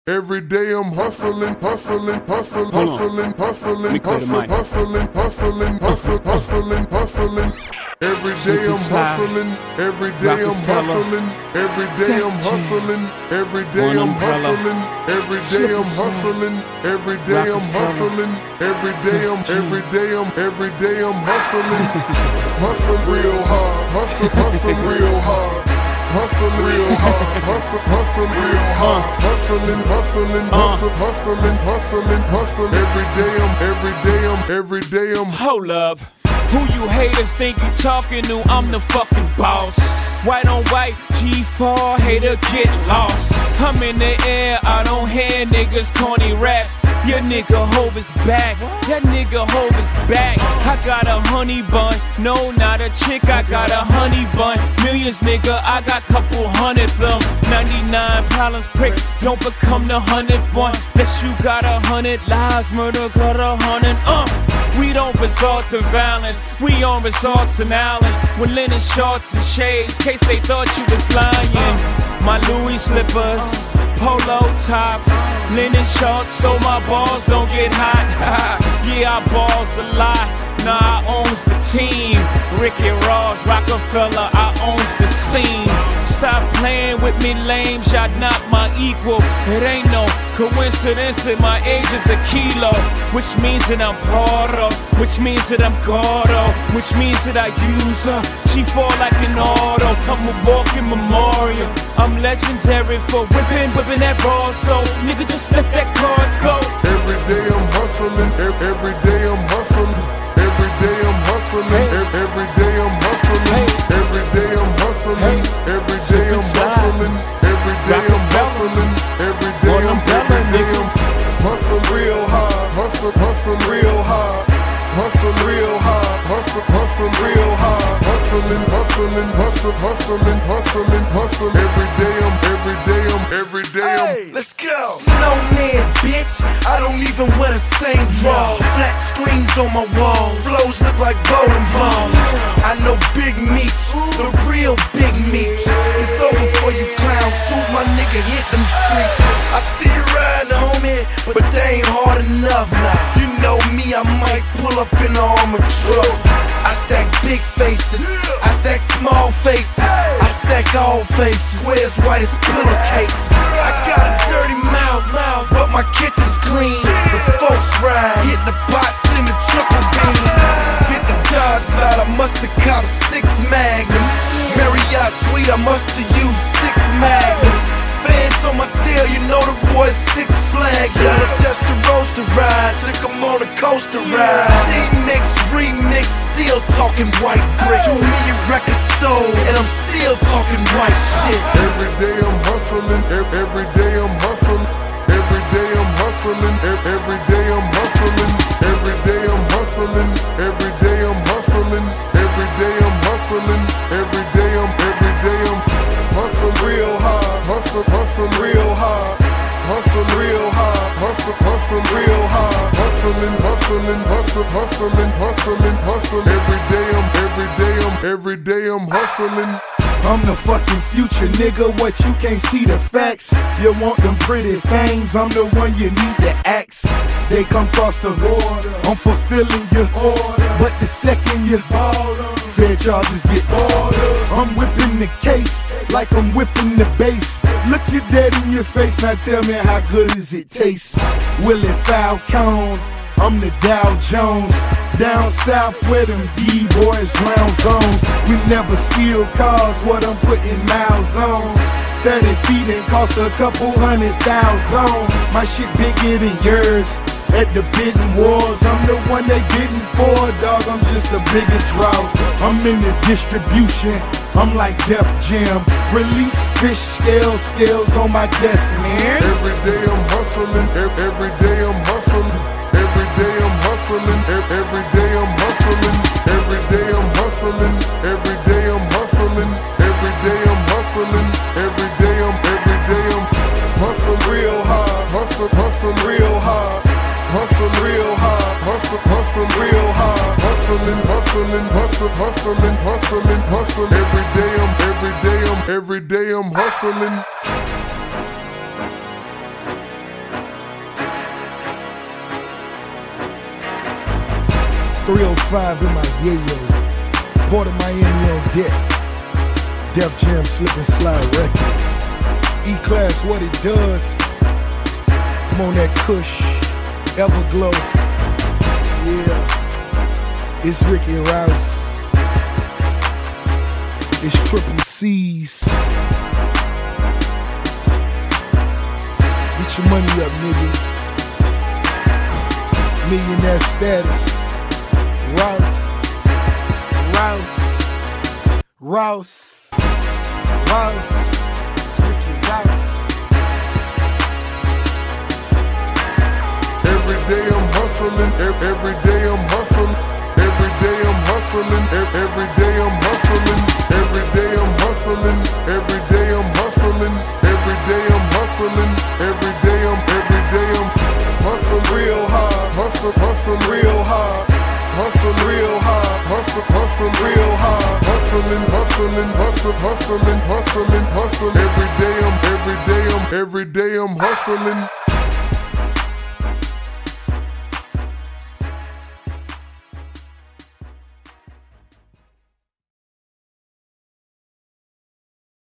Every day I'm hustling, hustling, hustling, hustling, hustling, hustling, hustling, hustling, hustling, hustling. Every day I'm hustling, every day I'm hustling, every day I'm hustling, every day I'm hustling, every day I'm hustling, every day I'm hustling, every day I'm hustling, hustle real hard, hustle real hard. Hustle real hard, hustle real hard, hustle. Every day I'm. Hold up, who you haters think you talking to? I'm the fucking boss. White on white, G4, hater get lost. I'm in the air, I don't hear niggas corny raps. Your nigga Hov is back, that nigga Hov is back. I got a honey bun, no not a chick, I got a honey bun. Millions nigga, I got couple hundred them. 99 problems prick, don't become the 100th one. Guess you got 100 lives, murder got 100. We don't resort to violence, we on resorts and islands with linen shorts and shades, case they thought you was lying. My Louis slippers, polo top, linen shorts so my balls don't get hot. Yeah, I balls a lot, nah, I owns the team. Ricky Ross, Rockefeller, I owns the scene. Stop playing with me lame, y'all not my equal. It ain't no coincidence that my age is a kilo, which means that I'm poro, which means that I'm gordo, which means that I use her. She fall like an auto, I'm a walking memorial. I'm legendary for whipping that ball, so nigga just let that cars go. Every day I'm hustling, every day I'm hustling, every day I'm hustling, every day I'm hustling, every day I'm hustling, every day I'm hustling, every day I'm hustling, every day I'm hustling real hard, hustle real hard, hustle real hard, hustle real hard, hustling, hustle. Every day I'm. Let's go. Snowman, bitch. I don't even wear the same drawers. Flat screens on my walls. Flows look like bowling balls. I know big meats, the real big meats. It's over for you clowns. Soon my nigga hit them streets. I see you riding, homie, but they ain't hard enough. You know me, I might pull up in the armored truck. I stack big faces, I stack small faces, I stack all faces, squares white as pillowcases. I got a dirty mouth, but my kitchen's clean. The folks ride, hit the box in the triple beam. Hit the Dodge lot, I must've copped 6 Magnums. Marriott suite, I must've used 6 Magnums. Fans on my tail, you know the boys 6 Flags. Wanna test the roaster ride, took 'em on a coaster ride. G-Mix, remix, still talking white bricks. 2 million records sold, and I'm still talking white shit. Every day I'm hustling, every day I'm hustling, every day I'm hustling, every day I'm hustling, every day I'm hustling, every day I'm hustling, every day I'm hustling, every day I'm hustling real hard, hustle real hard, hustle real hard, hustle real hard, hustling, hustle. Every day I'm hustling. I'm the fucking future, nigga, what you can't see the facts. You want them pretty things, I'm the one you need to ask. They come cross the border, I'm fulfilling your order. But the second you fair charges get ordered, I'm whipping the case like I'm whipping the bass. Look you dead in your face, now tell me how good does it taste. Willie Falcone, I'm the Dow Jones. Down south where them D-boys drown zones. We never steal cars, what I'm putting miles on. 30 feet and cost a couple $100,000. My shit bigger than yours. At the bidding wars, I'm the one they bidding for, dog. I'm just a bigger drought. I'm in the distribution, I'm like Def Jam. Release fish scales on my desk, man. Every day I'm hustling, every day I'm hustling, every day I'm hustling, every day I'm hustling, every day I'm hustling, every day I'm hustling, every day I'm hustling, every day I'm hustle real hard, hustle real hard, hustle real hard, hustle real hard, hustling. Every day I'm hustling. 305 in my yayo. Port of Miami on deck. Def Jam Slip and Slide Records. E-Class, what it does. I'm on that Kush, Everglow. Yeah, it's Ricky Rouse. It's Triple C's. Get your money up, nigga. Millionaire status. Rouse. It's Ricky Rouse. Every day I'm hustling, every day I'm hustling, every day I'm hustling, every day I'm hustling, every day I'm hustling, every day I'm hustling, every day I'm hustling, every day I'm hustling real hard, hustle real hard, hustle real hard, hustle real hard, hustling, every day I'm hustling.